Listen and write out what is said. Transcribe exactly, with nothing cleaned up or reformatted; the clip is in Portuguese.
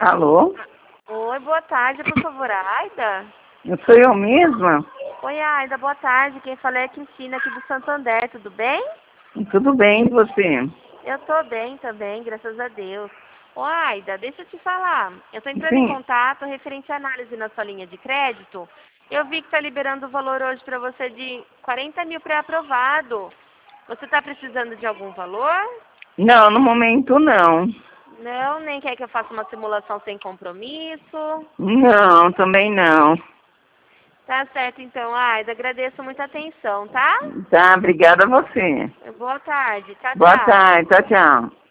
Alô? Oi, boa tarde, por favor, Aida? Sou eu mesma? Oi, Aida, boa tarde. Quem fala é a Cristina aqui do Santander, tudo bem? Tudo bem, e você? Eu tô bem também, graças a Deus. Ô, Aida, deixa eu te falar. Eu tô entrando em Sim. contato referente à análise na sua linha de crédito. Eu vi que tá liberando o valor hoje pra você de quarenta mil pré-aprovado. Você tá precisando de algum valor? Não, no momento não. Não, nem quer que eu faça uma simulação sem compromisso? Não, também não. Tá certo, então, Aida. Agradeço muita atenção, tá? Tá, obrigada a você. Boa tarde. Tchau, Boa tchau. tarde, tchau, tchau.